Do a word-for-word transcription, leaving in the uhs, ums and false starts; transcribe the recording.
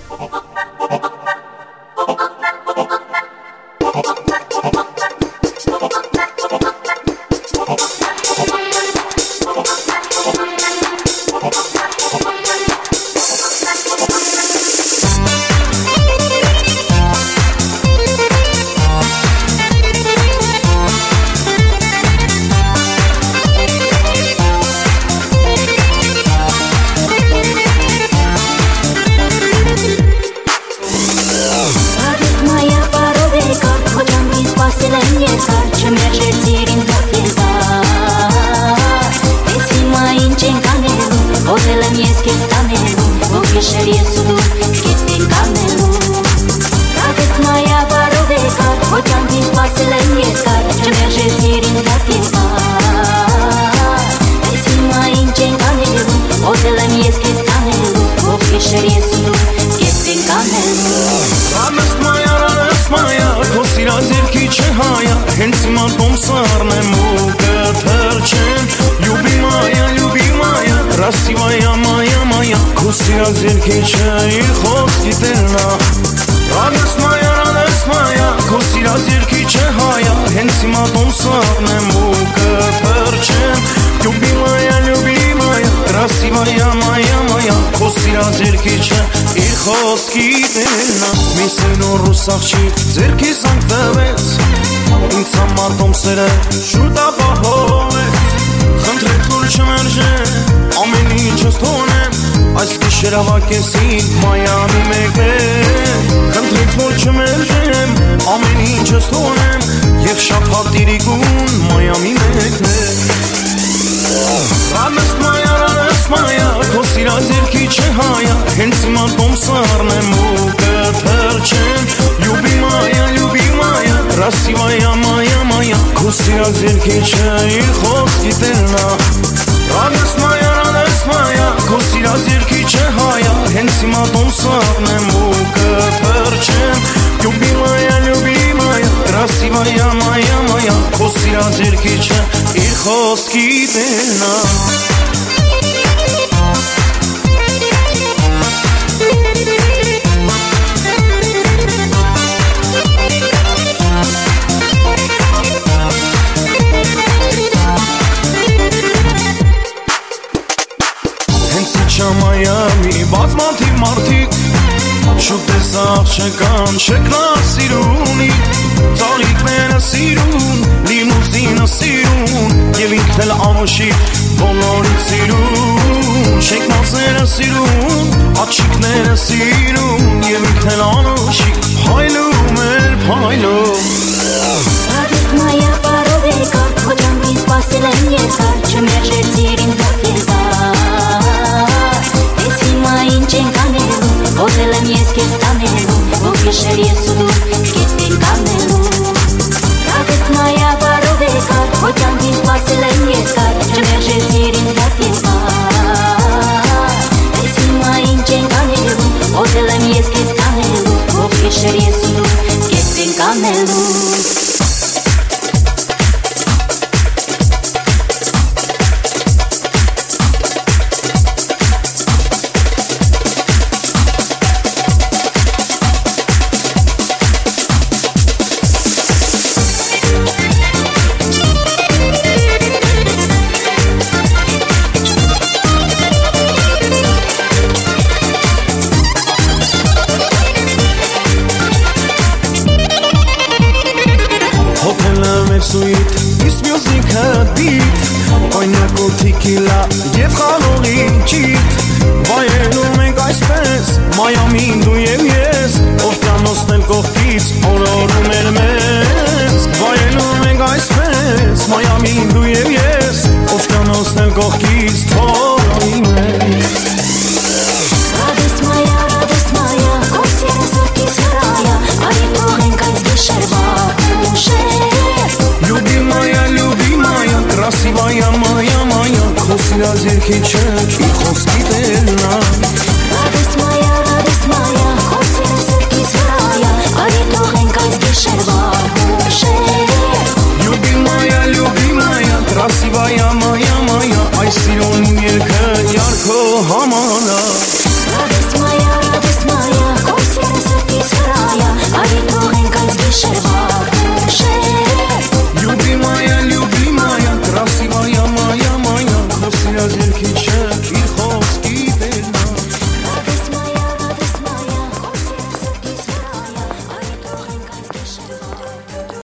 Շրավակեսին Մայամի մեկ է Խնդրեց որ չմերժեմ Ամեն ինչս թողնեմ Եվ շաբաթիրիկուն Մայամի մեկն է Ռանս մայա, ռանս մայա Քո սիրած երկի չէ հայա Հենց հիմա տոմսարն եմ ու կթրջեմ Լյուբի մայա, լյուբի մայա Ռասիվայա, մայա, մայա Քո սիրած երկի չէ իր խոսքի տերնա Ռանս մայա, ռանս մայա Քո սիրած երկի չէ հայա Հենց հիմա տոմսարն եմ ու կթրջեմ Լյուբի մայա, լյուբի մայա Ռասիվայա, մայա, մայա Քո սիրած երկի չէ իր խոսքի տերնա Մայամի բազմաթիվ մարդիկ շուտ տեսախ չկան շեքնար սիրունի ծաղիկները սիրուն լիմուզինը սիրուն և ինքն էլ անոշիկ բոլորից սիրուն շեքնազերը սիրուն աչիկները սիրուն և ինքն էլ անոշիկ փայլում էր փայլում Ռադիստ մայա բարով եկար քո ճամփին սպասել եմ երկար չմերժեցիր ինձ Ինչ ենք անելու, ոզել եմ ես կեզ տանելու Ով գիշեր ես ու դու կեզ ենք անելու Ռադեստ մայա բարով եկար, քո ճամփին սպասել եմ երկար Չմերժեցիր ինձ դատ երկար Այս հիմա ինչ ենք անելու, ոզել եմ ես կեզ տանելու Ով գիշեր ես ու դու կեզ ենք անելու Sweet, this music a beat Կոնյակ ու թիկիլա և խալողի ճիտ Վայելում ենք այսպես Մայամին դու և ես Օվկիանոսն էլ կողքից օրորում էր մեզ Վայելում ենք այսպես Մայամին դու և ես Օվկիանոսն էլ կողքից թողնում մեզ Ռադեստ մայա, ռադեստ մայա Քո սիրը սրտիս հրայա Արի թողենք այս գիշերվա ուշեր Любимая, любимая, красивая моя, моя Քո սիրած երկի չէ